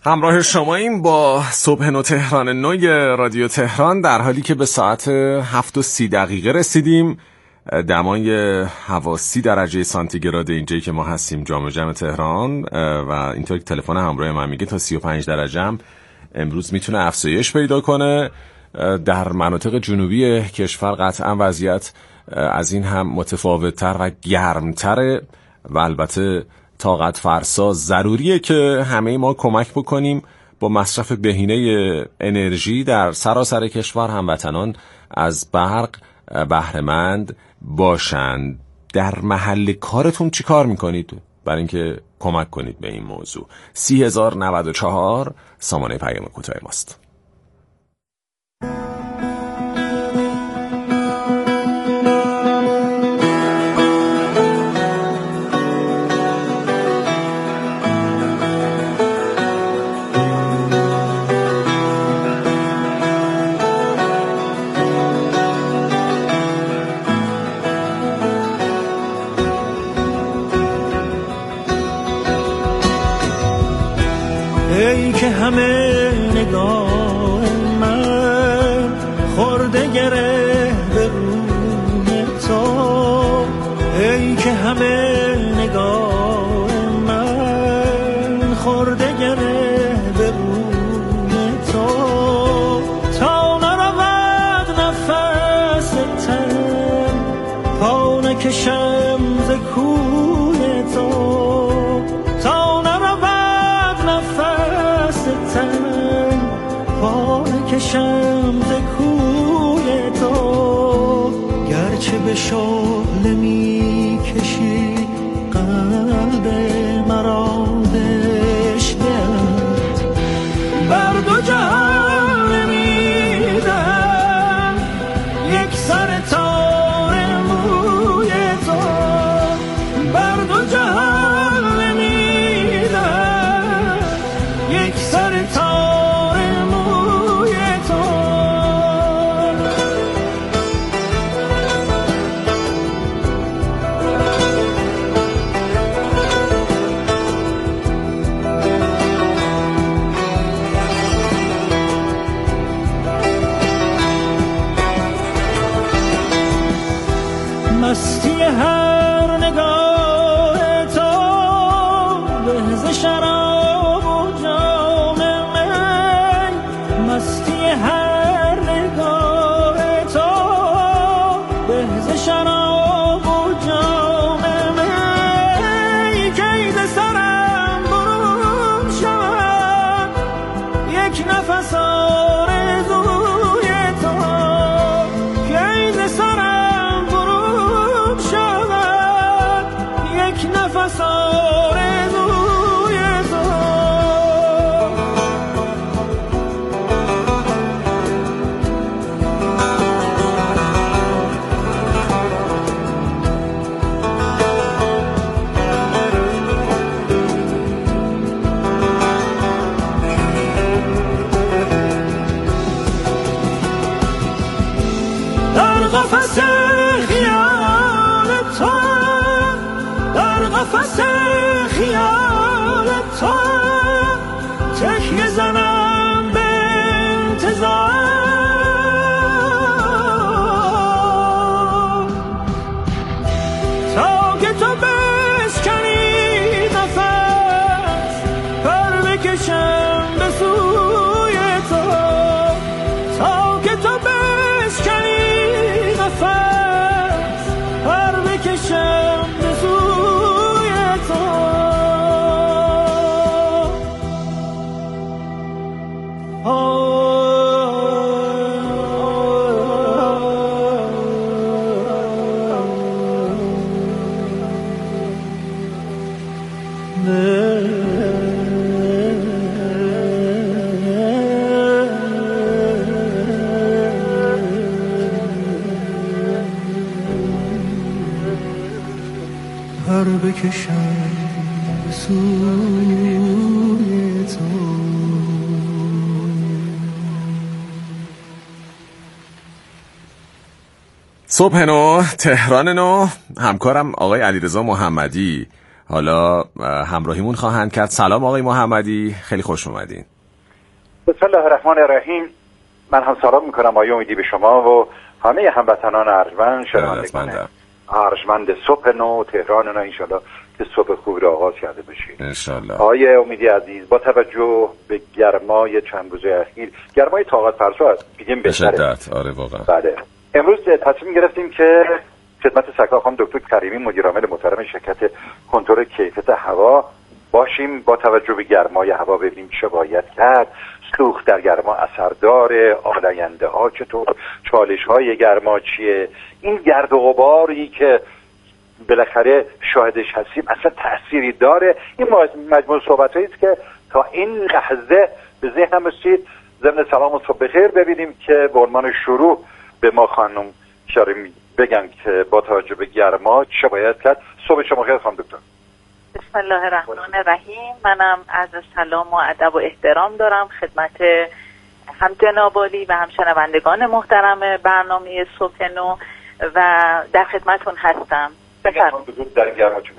همراه شما این با صبح نو تهران نوی رادیو تهران، در حالی که به ساعت 7:30 رسیدیم. دمای هوا 30 درجه سانتیگراد اینجایی که ما هستیم، جام تهران، و اینطور که تلفن همراه من میگه تا 35 درجه هم امروز میتونه افزایش پیدا کنه. در مناطق جنوبی کشور قطعا وضعیت از این هم متفاوت‌تر و گرم‌تره و البته طاقت فرسا. ضروریه که همه ما کمک بکنیم با مصرف بهینه انرژی در سراسر کشور هموطنان از برق بهره‌مند باشند. در محل کارتون چی کار میکنید برای اینکه کمک کنید به این موضوع؟ 30,094 سامانه پیام کوتاه ماست. ای که همه نگاه من خورده گره به روی تو، ای که همه نگاه من خورده گره به روی تو، تا نرود نفس تن پا نکشم ز کوی تو، کشم ز کوی تو، گرچه به شعله می کشی قلب مرا دشتت، بر دو جهان نمیدم یک سر تار موی تو، بر دو جهان نمیدم یک سر تار مستی هر نگاه تو به ز شراب و جام می، مستی هر نگاه تو به ز شراب و جام می، کید سرم برون شود یک نفس آرزوی تو، کید سرم نفس آرزوی تو، در قفس خیال تو، در قفس خیال تو تکیه زنم به انتظار، تا که تو بشکنی نفس پر بکشم به سوی تو، تا که تو بشکنی نفس پر بکشم به سوی تو. پر بکشم به سوی تو. صبح نو تهران نو، همکارم آقای علیرضا محمدی حالا همراهیمون خواهند کرد. سلام آقای محمدی، خیلی خوش اومدین. بسم الله الرحمن الرحیم. من هم سلام میکنم آقای امیدی به شما و همه هموطنان ارجمند، شنوندگان ارجمند صبح نو تهران. و انشالله که صبح خوبی رو آغاز کرده باشید انشالله. آقای امیدی عزیز، با توجه به گرمای چند روزه اخیر، گرمای طاقت فرسا بگیم بهتره. آره واقعا. بله. امروز تصمیم گرفتیم که خدمت سرکار خانم دکتر کریمی مدیر عامل محترم شرکت کنترل کیفیت هوا باشیم. با توجه به گرمای هوا ببینیم چه باید کرد، سوخت در گرما اثر داره، آلاینده ها چطور، چالش های گرما چیه، این گرد و غباری که بالاخره شاهدش هستیم اصلا تأثیری داره. این مجموع صحبت است که تا این لحظه به ذهنم رسید. ضمن سلام و صبح بخیر ببینیم که به عنوان شروع به ما خانم اشاره بگن که با توجه به گرما چه باید کرد. صبح شما خیر خانم دکتر. بسم الله الرحمن الرحیم. منم عرض سلام و ادب و احترام دارم خدمت هم جناب عالی و هم شنوندگان محترم برنامه صبح نو و در خدمتون هستم. بفرمایید. در گرما چه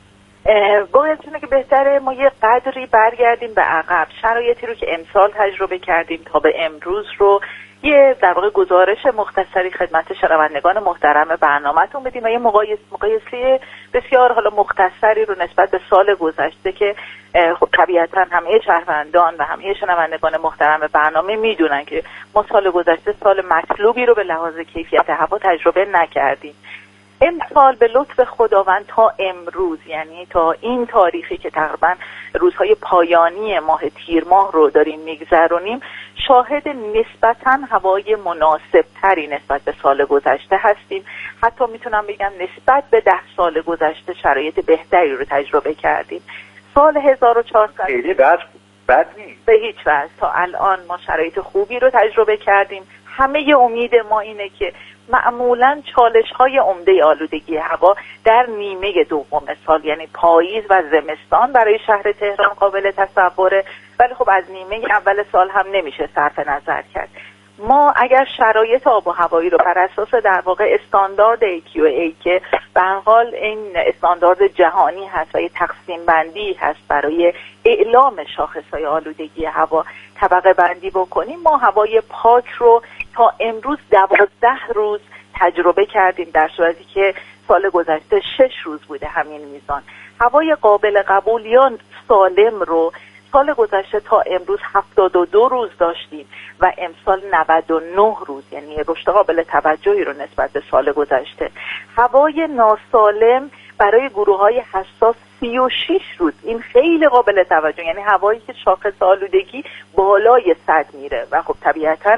باید که بهتره ما یه قدری برگردیم به عقب، شرایطی رو که امسال تجربه کردیم تا به امروز رو یه در واقع گزارش مختصری خدمت شنوندگان محترم برنامه‌تون بدیم و یه مقایسه بسیار حالا مختصری رو نسبت به سال گذشته که خب طبیعتاً همه شهروندان و همه شنوندگان محترم برنامه میدونن که ما سال گذشته سال مطلوبی رو به لحاظ کیفیت هوا تجربه نکردیم. امسال به لطف خداوند تا امروز، یعنی تا این تاریخی که تقریبا روزهای پایانی ماه تیر ماه رو داریم میگذرونیم، شاهد نسبتاً هوای مناسب تری نسبت به سال گذشته هستیم. حتی میتونم بگم نسبت به 10 سال گذشته شرایط بهتری رو تجربه کردیم. سال 1400 خیلی بد نیست به هیچ وجه. تا الان ما شرایط خوبی رو تجربه کردیم. همه امید ما اینه که معمولاً چالش‌های عمده آلودگی هوا در نیمه دوم سال، یعنی پاییز و زمستان، برای شهر تهران قابل تصوره، ولی خب از نیمه اول سال هم نمیشه صرف نظر کرد. ما اگر شرایط آب و هوایی رو بر اساس در واقع استاندارد AQA که به هر حال این استاندارد جهانی هست و یه تقسیم بندی هست برای اعلام شاخص‌های آلودگی هوا طبقه بندی بکنیم، ما هوای پاک رو تا امروز 12 روز تجربه کردیم، در صورتی که سال گذشته 6 روز بوده همین میزان. هوای قابل قبول یا سالم رو سال گذشته تا امروز 72 روز داشتیم و امسال 99 روز، یعنی رشد قابل توجهی رو نسبت به سال گذشته. هوای ناسالم برای گروه‌های حساس 36 روز، این خیلی قابل توجه، یعنی هوایی که شاخص آلودگی بالای 100 میره و خب طبیعتاً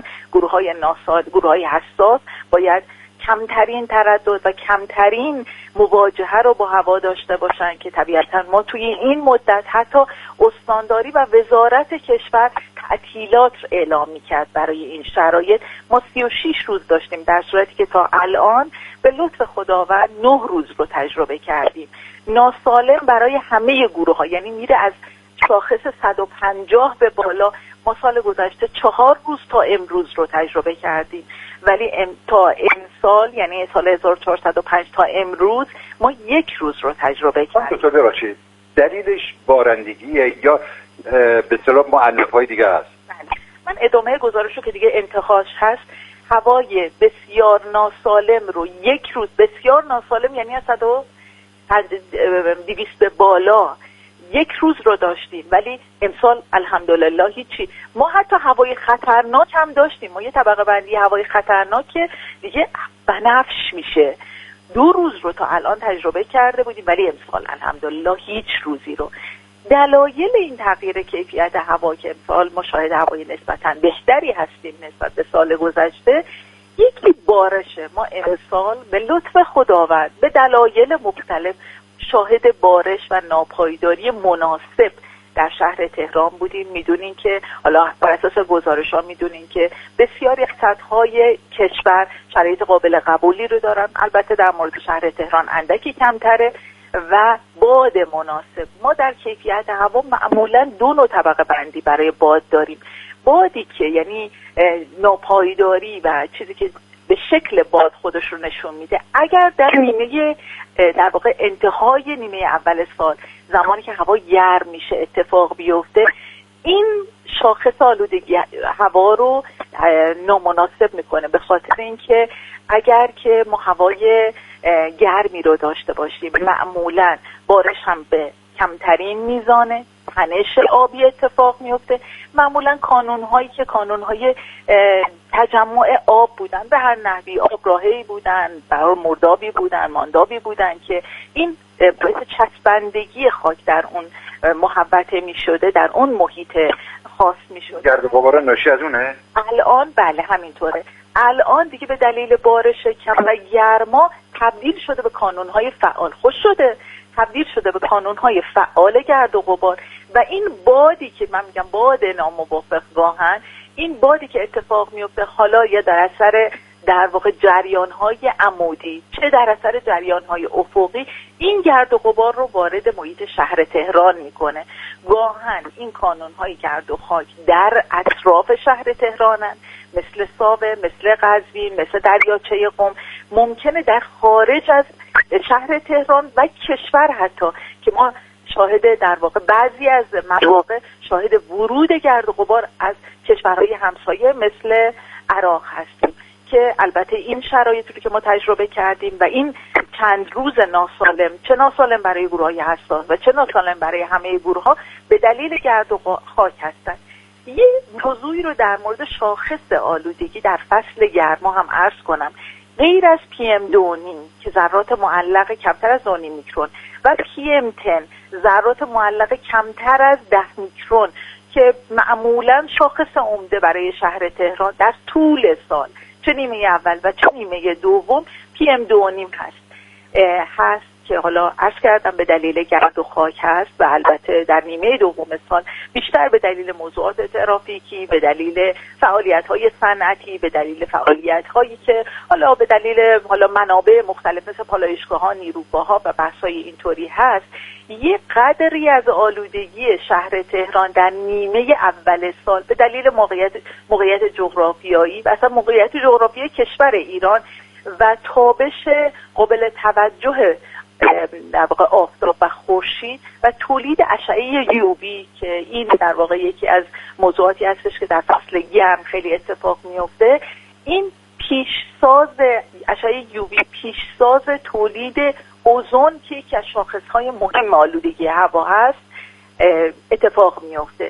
گروه‌های حساس باید کمترین تردد و کمترین مواجهه رو با هوا داشته باشن که طبیعتاً ما توی این مدت حتی استانداری و وزارت کشور تعطیلات اعلام می‌کرد برای این شرایط. ما 36 روز داشتیم، در صورتی که تا الان به لطف خداوند 9 روز رو تجربه کردیم. ناسالم برای همه گروه‌ها، یعنی میره از شاخص 150 به بالا. ما سال گذشته 4 روز تا امروز رو تجربه کردیم، ولی تا امسال یعنی سال 1405 تا امروز ما 1 روز رو تجربه کردیم. دکتر ببخشید، دلیلش بارندگیه یا به اصطلاح مؤلفه‌های دیگه است؟ من ادامه گزارش رو که دیگه انتهاش هست، هوای بسیار ناسالم رو 1 روز، بسیار ناسالم یعنی از 200 به بالا 1 روز رو داشتیم، ولی امسال الحمدلله هیچی. ما حتی هوای خطرناک هم داشتیم. ما یه طبقه بندی هوای خطرناک که دیگه بنفش میشه 2 روز رو تا الان تجربه کرده بودیم، ولی امسال الحمدلله هیچ روزی رو. دلایل این تغییر کیفیت هوا که امسال ما شاهد هوای نسبتاً بهتری هستیم نسبت به سال گذشته، یکی بارشه. ما امسال به لطف خداوند به دلایل مختلف شاهد بارش و ناپایداری مناسب در شهر تهران بودیم. میدونین که حالا بر اساس گزارش‌ها میدونین که بسیاری از سطح‌های کشور شرایط قابل قبولی رو دارن، البته در مورد شهر تهران اندکی کمتره، و باد مناسب. ما در کیفیت هوا معمولاً 2 نوع طبقه بندی برای باد داریم. بادی که یعنی ناپایداری و چیزی که به شکل باد خودش رو نشون میده. اگر در نیمه در واقع انتهای نیمه اول سال، زمانی که هوا گرم میشه اتفاق بیفته، این شاخص آلودگی هوا رو نامناسب میکنه، به خاطر اینکه اگر که ما هوای گرمی رو داشته باشیم معمولا بارش هم به کمترین میزان تنش آبی اتفاق میفته. معمولا کانونهایی که کانونهای تجمع آب بودن، به هر نحوی آبراهی بودن، برای مردابی بودن، ماندابی بودن که این باعث چسبندگی خاک در اون محوطه میشده، در اون محیط خاص میشده. گرد و غبار ناشی از اونه؟ الان بله همینطوره. الان دیگه به دلیل بارش کم و گرما تبدیل شده به کانونهای فعال، خوش شده تبدیل شده به کانونهای فعال گرد و غبار. و این بادی که من میگم باد ناموافق گاهن، این بادی که اتفاق میفته حالا یا در اثر در واقع جریانهای عمودی چه در اثر جریانهای افقی، این گرد و غبار رو وارد محیط شهر تهران میکنه. گاهن این کانونهای گرد و خاک در اطراف شهر تهرانن، مثل ساوه، مثل قزوین، مثل دریاچه قم. ممکنه در خارج از شهر تهران و کشور حتی که ما شاهد در واقع بعضی از مواقع شاهد ورود گرد و غبار از کشورهای همسایه مثل عراق هستیم، که البته این شرایطی رو که ما تجربه کردیم و این چند روز ناسالم، چه ناسالم برای گروه‌های حساس و چه ناسالم برای همه گروه‌ها، به دلیل گرد و خاک هستند. یه موضوعی رو در مورد شاخص آلودگی در فصل گرما هم عرض کنم. غیر از PM2.5 که ذرات معلق کمتر از 2.5 میکرون و PM10 ذرات معلق کمتر از 10 میکرون که معمولا شاخص عمده برای شهر تهران در طول سال، چه نیمه اول و چه نیمه دوم، PM2.5 هست که حالا عرض کردم به دلیل گرد و خاک هست و البته در نیمه دوم سال بیشتر به دلیل موضوعات ترافیکی، به دلیل فعالیت‌های صنعتی، به دلیل فعالیت‌هایی که حالا به دلیل منابع مختلف مثل پالایشگاه‌ها، نیروگاه‌ها و بحث‌های اینطوری هست. یه قدری از آلودگی شهر تهران در نیمه اول سال به دلیل موقعیت جغرافیایی و اصلا موقعیت جغرافیایی کشور ایران و تابش قابل توجه در واقع آفتاب و خورشید و تولید اشعه یووی که این در واقع یکی از موضوعاتی هستش که در فصل گرم خیلی اتفاق میفته، این پیشساز اشعه یووی پیشساز تولید اوزون که یکی از شاخصهای مهم آلودگی هوا هست اتفاق میفته.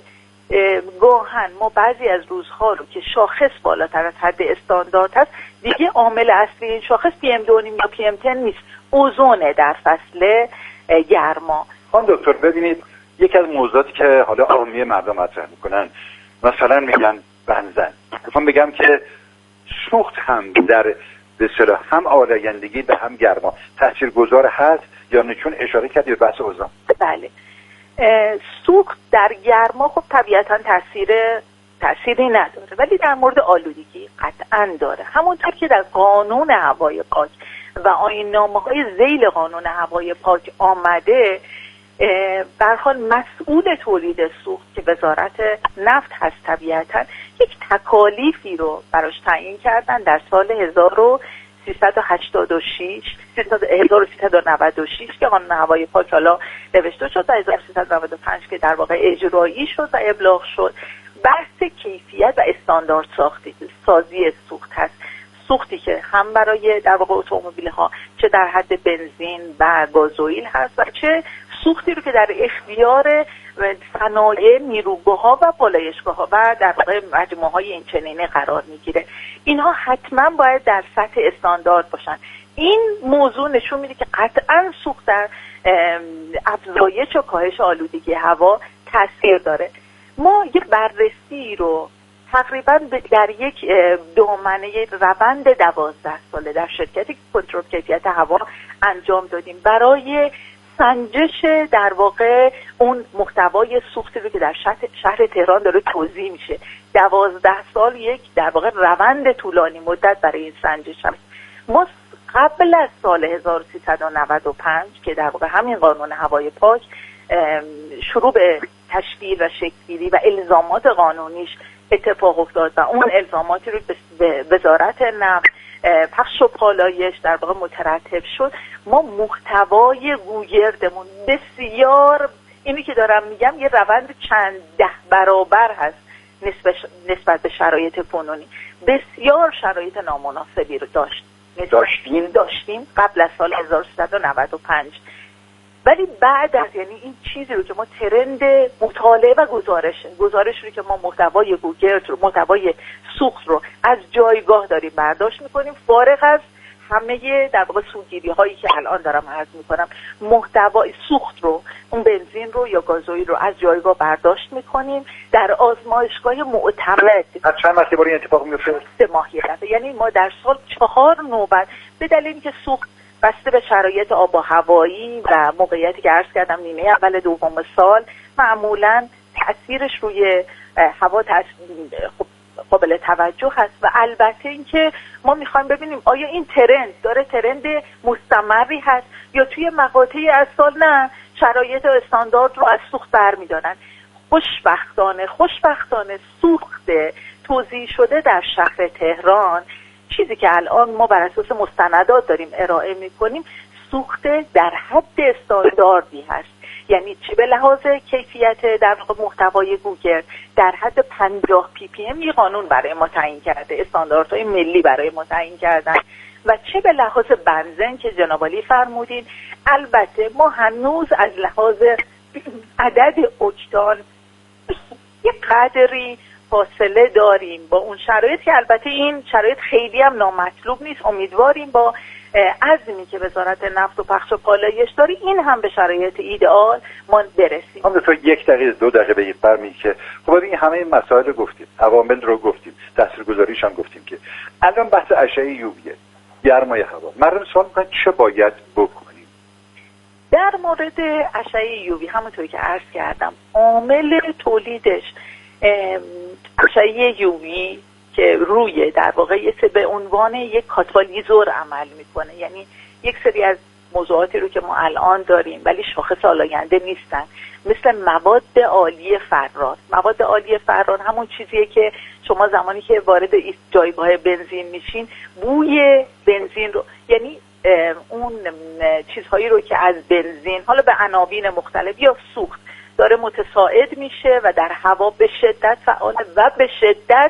گاهن ما بعضی از روزها رو که شاخص بالاتر از حد استاندارد هست، دیگه عامل اصلی این شاخص PM2.5 یا PM10 نیست، اوزونه در فصل گرما. خانم دکتر ببینید، یکی از موضوعاتی که حالا عامیه مردم مطرح میکنن، مثلا میگن بنزن، میخوام بگم که سوخت هم در به اصطلاح هم آلایندگی به هم گرما تاثیرگذار هست یا نه؟ چون اشاره کردی به بحث اوزون. بله، سوخت در گرما خب طبیعتا تأثیری نداره، ولی در مورد آلودگی قطعا داره. همونطور که در قانون هوای پاک و آیین‌نامه‌های ذیل قانون هوای پاک آمده، به هر حال مسئول تولید سوخت که وزارت نفت هست طبیعتا یک تکالیفی رو براش تعیین کردن در سال 1396 که قانون هوای پاک حالا نوشته شد و 1395 که در واقع اجرایی شد و ابلاغ شد. بحث کیفیت و استاندارد سازی سوخت هست، سوختی که هم برای در واقع اتومبیل ها چه در حد بنزین و گازوئیل هست و چه سوختی رو که در اختیار صنایع، نیروگاه‌ها و پالایشگاه‌ها و در واقع مجموعه‌های این چنینه قرار میگیره. اینها حتما باید در سطح استاندارد باشن. این موضوع نشون میده که قطعا سوخت در افزایش و کاهش آلودگی هوا تاثیر داره. ما یه بررسی رو تقریبا در یک دامنه روند 12 ساله در شرکت کنترل کیفیت هوا انجام دادیم برای سنجش در واقع اون محتوای سوختی رو که در شهر تهران داره توزیع میشه. 12 سال یک در واقع روند طولانی مدت برای این سنجش هست. ما قبل از سال 1395 که در واقع همین قانون هوای پاک شروع به تشکیل و شکل‌گیری و الزامات قانونیش اتفاق افتاد و اون الزاماتی رو به وزارت نفت پخش و پالایش در واقع مترتب شد، ما محتوای گوگردمون بسیار، اینی که دارم میگم یه روند چند 10 برابر هست نسبت به شرایط فنونی، بسیار شرایط نامناسبی رو داشتیم قبل از سال 1395. ولی بعد از یعنی این چیزی رو که ما ترند مطالعه و گزارش رو که ما محتوای گوگرد رو، محتوای سوخت رو از جایگاه داریم برداشت میکنیم، فارغ از همه در واقع سوگیری هایی که الان دارم عرض میکنم، محتوای سوخت رو، اون بنزین رو یا گازوئیل رو از جایگاه برداشت میکنیم در آزمایشگاه معتمد. از چند وقتی بار این اتفاق میفته؟ 3 ماه یه دفعه. یعنی ما در سال 4 نوبت به دلیلی که سوخت بسته به شرایط آب و هوایی و موقعیتی که عرض کردم نیمه اول دوم سال معمولا تأثیرش روی هوا قابل توجه هست و البته اینکه ما میخوایم ببینیم آیا این ترند مستمری هست یا توی مقاطعی از سال نه شرایط استاندارد رو از سوخت برمی‌دارن. خوشبختانه سوخت توزیع شده در شهر تهران، چیزی که الان ما بر اساس مستندات داریم ارائه میکنیم، سوخت در حد استانداردی هست. یعنی چه به لحاظ کیفیت در محتوای گوگرد در حد 50 ppm یه قانون برای ما تعیین کرده، استانداردهای ملی برای ما تعیین کردن، و چه به لحاظ بنزین که جناب عالی فرمودین. البته ما هنوز از لحاظ عدد اکتان یه قدری فاصله داریم با اون شرایط که البته این شرایط خیلی هم نامطلوب نیست. امیدواریم با عزمی که وزارت نفت و پخش و پالایش داره این هم به شرایط ایدئال ما برسیم. هم تا 1 دقیقه 2 دقیقه بگید برمی که خب این همه این مسائل گفتیم، عوامل رو گفتیم، تاثیرگذاریش هم گفتیم که الان بحث اشعه یوویه، گرمای هوا. مردم سوال میکنن چه باید بکنیم؟ در مورد اشعه یووی همونطوری که عرض کردم، عامل تولیدش اشعه یووی که روی در واقع به عنوان یک کاتالیزور عمل میکنه، یعنی یک سری از موضوعاتی رو که ما الان داریم ولی شاخص آلاینده نیستن، مثل مواد عالی فرار. مواد عالی فرار همون چیزیه که شما زمانی که وارد جایگاه بنزین میشین بوی بنزین رو، یعنی اون چیزهایی رو که از بنزین حالا به عناوین مختلف یا سوخت داره متساعد میشه و در هوا به شدت فعال و به شدت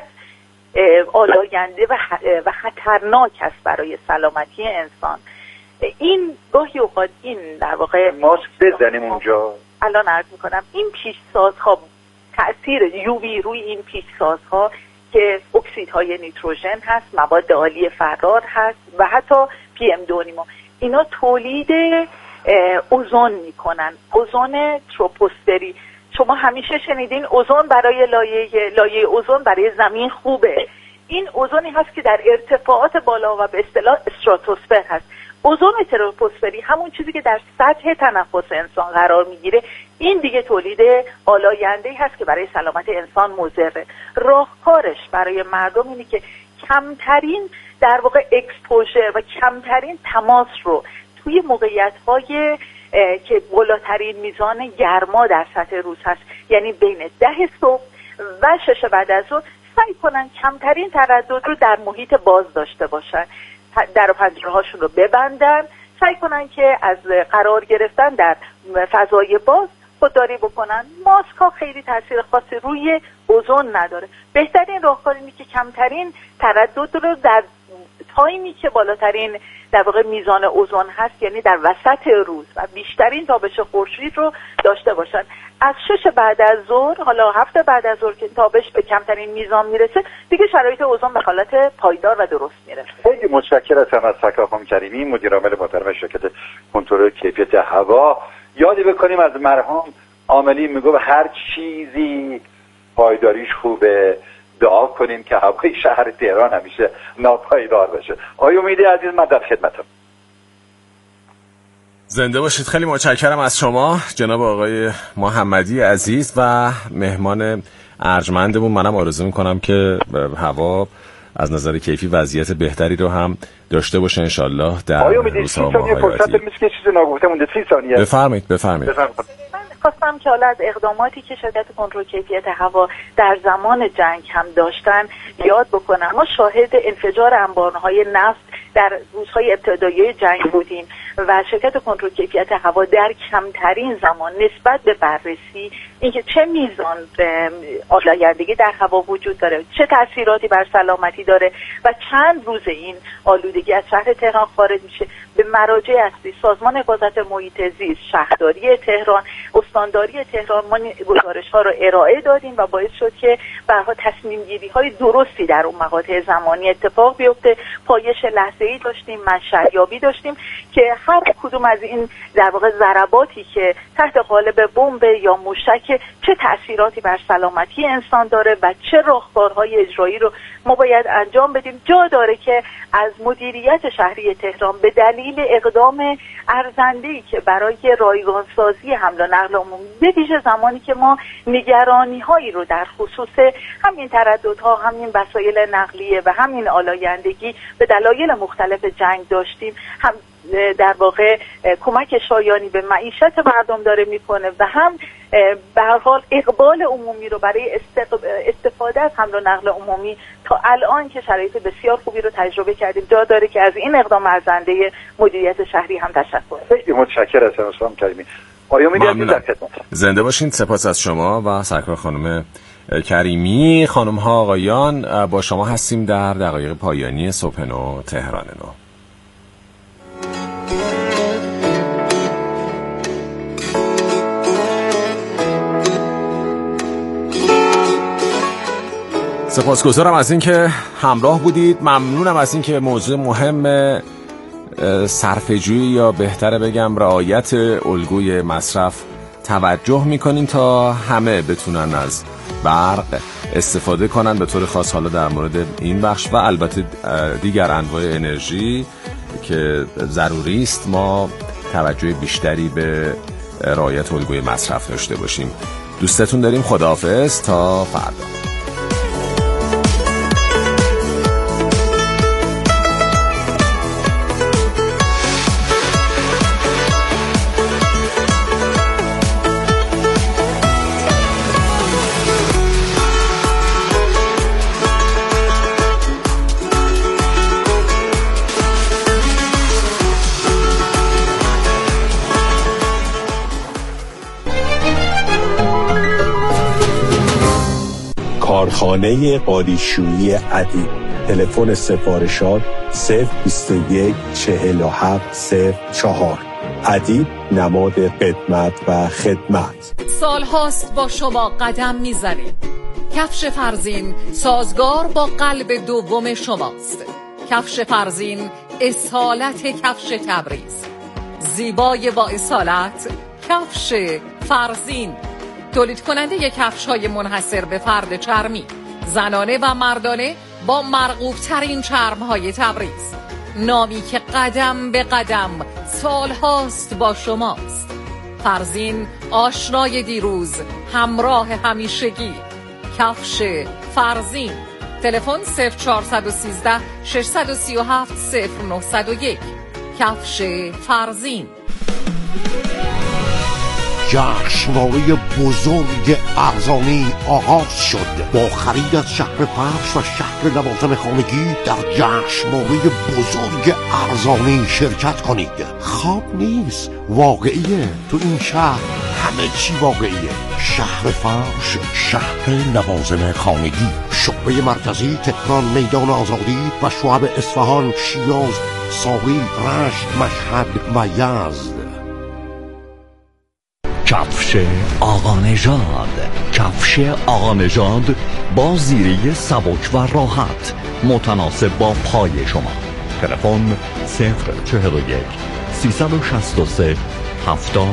آلاینده و خطرناک است برای سلامتی انسان. این گاهی اوقات این در واقع ماسک بزنیم اونجا. الان عرض میکنم این پیشسازها، تأثیر یووی روی این پیشسازها که اکسیدهای نیتروژن هست، مواد عالی فرار هست و حتی PM2.5، اینا تولید اوزون میکنن، اوزون تروپوسفری. شما همیشه شنیدین اوزون برای لایه اوزون برای زمین خوبه. این اوزونی هست که در ارتفاعات بالا و به اصطلاح استراتوسفر هست. اوزون تروپوسفری همون چیزی که در سطح تنفس انسان قرار میگیره، این دیگه تولید آلاینده‌ای هست که برای سلامت انسان مضره. راهکارش برای مردم اینه که کمترین در واقع اکسپوژر و کمترین تماس رو توی موقعیت‌های که بالاترین میزان گرما در سطح روز هست، یعنی بین 10 صبح و 6 بعد از ظهر، سعی کنن کمترین تردد رو در محیط باز داشته باشن، در و پنجره هاشون رو ببندن، سعی کنن که از قرار گرفتن در فضای باز خودداری بکنن. ماسک ها خیلی تاثیر خاصی روی اوزون نداره. بهترین راهکار اینه که کمترین تردد رو در تایمی که بالاترین در واقع میزان اوزون هست، یعنی در وسط روز، و بیشترین تابش خورشید رو داشته باشن. از 6 بعد از ظهر، حالا 7 بعد از ظهر که تابش به کمترین میزان میرسه، دیگه شرایط اوزون به حالت پایدار و درست میرسه. خیلی متشکرم از سکا خانم کریمی، مدیر عامل محترم شرکت کنترل کیفیت هوا. یادی بکنیم از مرحوم عاملی میگه هر چیزی پایداریش خوبه، دعا کنیم که هوای شهر تهران همیشه ناپایدار باشه. آقای امیدی عزیز، من در خدمتم. زنده باشید. خیلی متشکرم از شما جناب آقای محمدی عزیز و مهمان ارجمندمون. منم آرزو میکنم که هوا از نظر کیفی وضعیت بهتری رو هم داشته باشه انشالله در روزها و ماه‌های آتی. فرصت میشه که چیزی نگفته مونده 30 ثانیه. بفرمایید. من خواستم که حالا از اقداماتی که شرکت کنترل کیفیت هوا در زمان جنگ هم داشتن یاد بکنم. ما شاهد انفجار انبارهای نفت در روزهای ابتدایی جنگ بودیم و شرکت کنترل کیفیت هوا در کمترین زمان نسبت به بررسی اینکه چه میزان آلودگی در هوا وجود داره، چه تاثیراتی بر سلامتی داره و چند روز این آلودگی از شهر تهران خارج میشه، به مراجع اصلی سازمان حفاظت محیط زیست، شهرداری تهران، استانداری تهران ما گزارش ها رو ارائه دادیم و باعث شد که برها تصمیم گیری های درستی در اون مقاطع زمانی اتفاق بیفته. پایش لحظه‌ای داشتیم، منشأیابی داشتیم که هر کدوم از این در واقع ضرباتی که تحت قالب بمب یا موشک چه تأثیراتی بر سلامتی انسان داره و چه راهکارهای اجرایی رو ما باید انجام بدیم. جا داره که از مدیریت شهری تهران به دلیل اقدام ارزنده‌ای که برای رایگانسازی حمل و نقل عمومی، به ویژه زمانی که ما نگرانی‌هایی رو در خصوص همین ترددها، همین وسایل نقلیه و همین آلایندگی به دلایل مختلف جنگ داشتیم، هم در واقع کمک شایانی به معیشت مردم داره میکنه و هم به هر حال اقبال عمومی رو برای استفاده از حمل و نقل عمومی تا الان که شرایط بسیار خوبی رو تجربه کردیم، جا داره که از این اقدام ارزنده مدیریت شهری هم تشکر. خیلی متشکرم از حسام کریمی. آریا میدید در خدمت. زنده باشین. سپاس از شما و سرکار خانم کریمی. خانم ها آقایان، با شما هستیم در دقایق پایانی صبح نو تهران نو. سپاسگزارم از اینکه همراه بودید. ممنونم از اینکه موضوع مهم صرفه‌جویی یا بهتره بگم رعایت الگوی مصرف توجه میکنین تا همه بتونن از برق استفاده کنن، به طور خاص حالا در مورد این بخش و البته دیگر انواع انرژی که ضروری است ما توجه بیشتری به رعایت الگوی مصرف داشته باشیم. دوستتون داریم. خداحافظ تا فردا. کارخانه قالیشویی عدی. تلفن سفارشات 021 47 04. عدی نماد قدمت و خدمت. سال هاست با شما قدم میزنیم. کفش فرزین سازگار با قلب دوم شماست. کفش فرزین اصالت کفش تبریز. زیبای با اصالت کفش فرزین. تولید کننده کفش‌های منحصر به فرد چرمی، زنانه و مردانه با مرغوب ترین چرم‌های تبریز. نامی که قدم به قدم سال هاست با شماست. فرزین آشنای دیروز، همراه همیشگی. کفش فرزین. تلفن 0413 637 0901. کفش فرزین. جشنواره بزرگ ارزانی آغاز شد. با خرید از شهر فرش و شهر لوازم خانگی در جشنواره بزرگ ارزانی شرکت کنید. خواب نیست، واقعیه. تو این شهر همه چی واقعیه. شهر فرش، شهر لوازم خانگی، شعبه مرکزی تهران، میدان آزادی و شعب اصفهان، شیراز، ساوی، رشت، مشهد و یزد. کفش آقا نژاد. کفش آقا نژاد با زیره سبک و راحت متناسب با پای شما. تلفن 041 363 70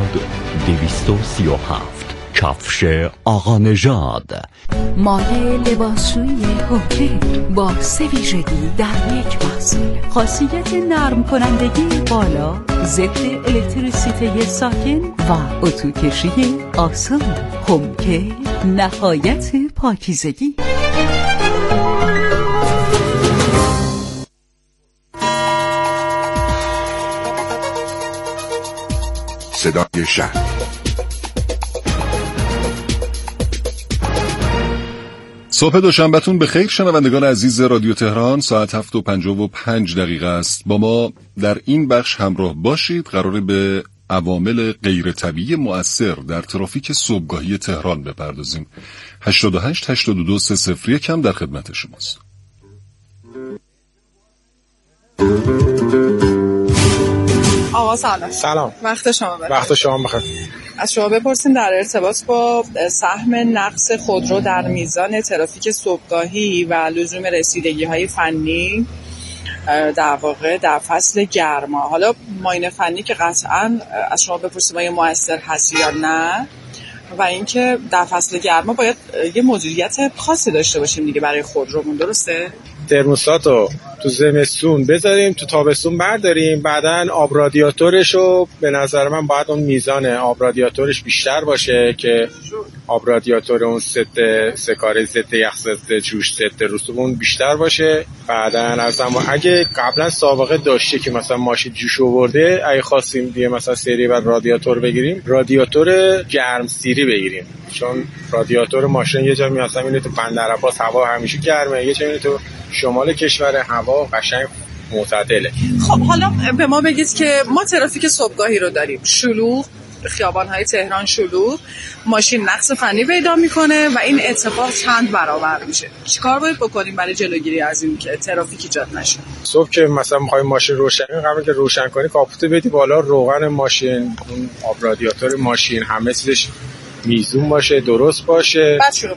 237. کفش آقا نژاد. مایه لباسشویی هوکه با 3 ویژگی در یک محصول. خاصیت نرم کنندگی بالا، ضد الکتریسیته ساکن و اتو کشی آسان. هوکه نهایت پاکیزگی. صدای شهر صبح دوشنبهتون به خیر شنوندگان عزیز رادیو تهران. ساعت 7:55 است. با ما در این بخش همراه باشید. قراره به عوامل غیر طبیعی مؤثر در ترافیک صبحگاهی تهران بپردازیم. 88-82-301 هم در خدمت شماست. آقا سلام. سلام. وقت شما بخیر. وقت شما بخیر. از شما بپرسیم در ارتباط با سهم نقص خودرو در میزان ترافیک صبحگاهی و لزوم رسیدگی‌های فنی در واقع در فصل گرما. حالا معاینه فنی که قطعاً از شما بپرسیم آیا مؤثر هست یا نه، و اینکه در فصل گرما باید یه مدیریت خاصی داشته باشیم دیگه برای خودرومون، درسته؟ ترموستاتو تو زمستون بذاریم، تو تابستون برداریم، بعدن آب رادیاتورشو به نظر من باید اون میزان آب رادیاتورش بیشتر باشه که آب رادیاتور اون سه کاره ضد یخ، ضد جوش، ضد رطوبت اون بیشتر باشه. بعدن اگه قبلا سابقه داشته که مثلا ماشین جوش آورده، اگه خواستیم دیگه مثلا سری بعد رادیاتور بگیریم، رادیاتور گرم سیری بگیریم، چون رادیاتور ماشین یه جا مثلا اینه تو بندر عباس هوا همیشه گرمه، یه جا اینه تو شمال کشور هوا قشنگ معتدله. خب حالا به ما بگید که ما ترافیک صبحگاهی رو داریم، شلوغ، خیابان‌های تهران شلوغ، ماشین نقص فنی پیدا میکنه و این اتفاق چند برابر میشه. چیکار باید بکنیم برای جلوگیری از این که ترافیک ایجاد نشه؟ صبح که مثلا می‌خوای ماشین روشن کنی، قبل که روشن کنی کاپوتو بدی بالا، روغن ماشین، اون آب رادیاتور ماشین، همه چیزش میزون باشه، درست باشه.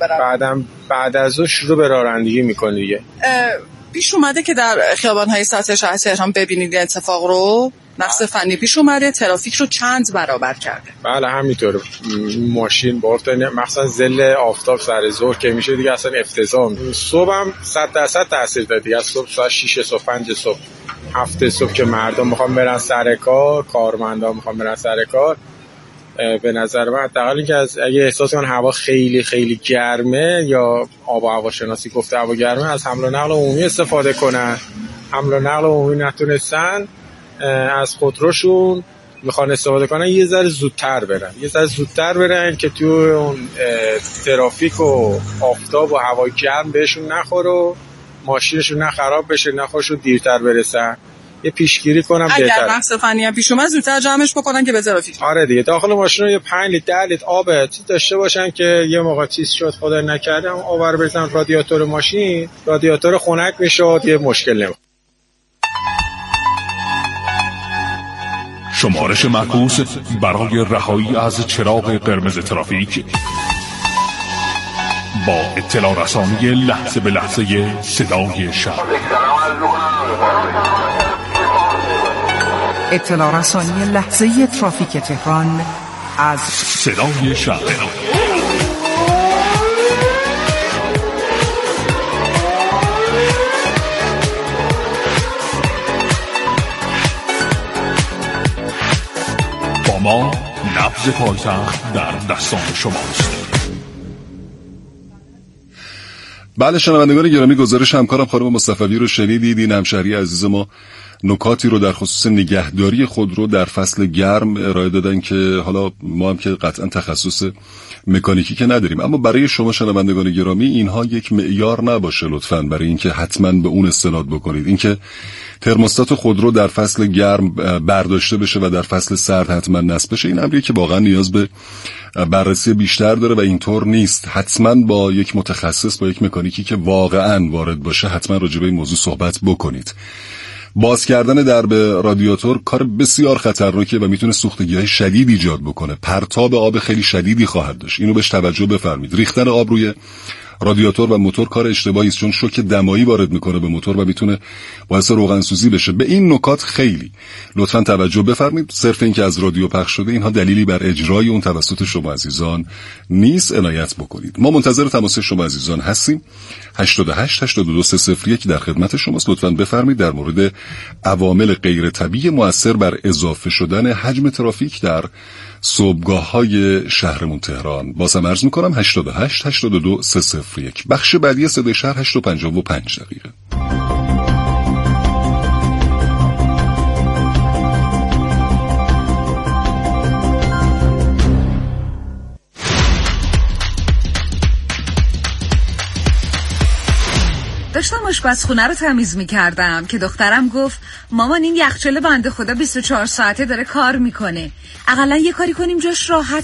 بعد از اون شروع به رانندگی میکنی دیگه. پیش اومده که در خیابان‌های سطح شهر تهران ببینید اتفاق رو، نقص فنی پیش اومده، ترافیک رو چند برابر کرده. بله همینطوره. ماشین مثلا ظل آفتاب سر ظهر که میشه دیگه اصلا افتضاح. صبحم 100% تاثیر داره دیگه. صبح ساعت 6 صبح، 5 صبح، 7 صبح که مردم میخوان برن سر کار، کارمندان میخوان برن سر کار، به نظر من حداقل اینکه اگه احساس کنن هوا خیلی خیلی گرمه یا آب و هوا شناسی گفته هوا گرمه، از حمل و نقل عمومی استفاده کنن. حمل و نقل عمومی نتونستن، از خودروشون میخوان استفاده کنن، یه ذره زودتر برن که تو اون ترافیک و آفتاب و هوا گرم بهشون نخوره و ماشینشون نه خراب بشه نه خودشون دیرتر برسن. یه پیشگیری کنم بهتره. اگر نقص فنی هم پیش اومد زودتر جمعش بکنن که به ترافیک. آره دیگه، داخل ماشین یه 5 لیتر 10 لیتر آب داشته باشن که یه موقع چیز شد خدا نکرده آب رو بزنن رادیاتور ماشین، رادیاتور خنک میشد، یه مشکل نمیاد. شمارش معکوس برای رهایی از چراغ قرمز ترافیک با اطلاع رسانی لحظه به لحظه صدای شهر. اطلاع رسانی لحظه ترافیک تهران از صدای شهر. با ما نبض پایتخت در دستان شماست. بله شنوندگان گرامی، گزارش همکارم خانم مصطفی رو شنیدید. این همشهری عزیز ما نکاتی رو در خصوص نگهداری خودرو در فصل گرم ارائه دادن که حالا ما هم که قطعا تخصص مکانیکی که نداریم، اما برای شما شنوندگان گرامی اینها یک معیار نباشه لطفاً برای اینکه حتما به اون استناد بکنید. اینکه ترموستات خودرو در فصل گرم برداشته بشه و در فصل سرد حتما نصب بشه، این امری که واقعا نیاز به بررسی بیشتر داره و اینطور نیست. حتما با یک متخصص، با یک مکانیکی که واقعا وارد باشه حتما راجع به این موضوع صحبت بکنید. باز کردن درب رادیاتور کار بسیار خطرناکه و میتونه سوختگی‌های شدید ایجاد بکنه. پرتاب آب خیلی شدیدی خواهد داشت. اینو بهش توجه بفرمایید. ریختن آب روی رادیاتور و موتور کار اشتباهی است، چون شوک دمایی وارد میکنه به موتور و میتونه باعث روغن سوزی بشه. به این نکات خیلی لطفاً توجه بفرمایید. صرف این که از رادیو پخش شده اینها دلیلی بر اجرای اون توسط شما عزیزان نیست، عنایت بکنید. ما منتظر تماس شما عزیزان هستیم. 88-82-301 در خدمت شماست. لطفاً بفرمایید در مورد عوامل غیر طبیعی مؤثر بر اضافه شدن حجم ترافیک در صبحگاه‌های شهرمون تهران. بازم عرض می‌کنم 88-82-301. بخش بعدی صدای شهر 8:55. آشپزخونه رو تمیز می‌کردم که دخترم گفت مامان این یخچال بنده خدا 24 ساعته داره کار میکنه، اقلا یه کاری کنیم جاش راحت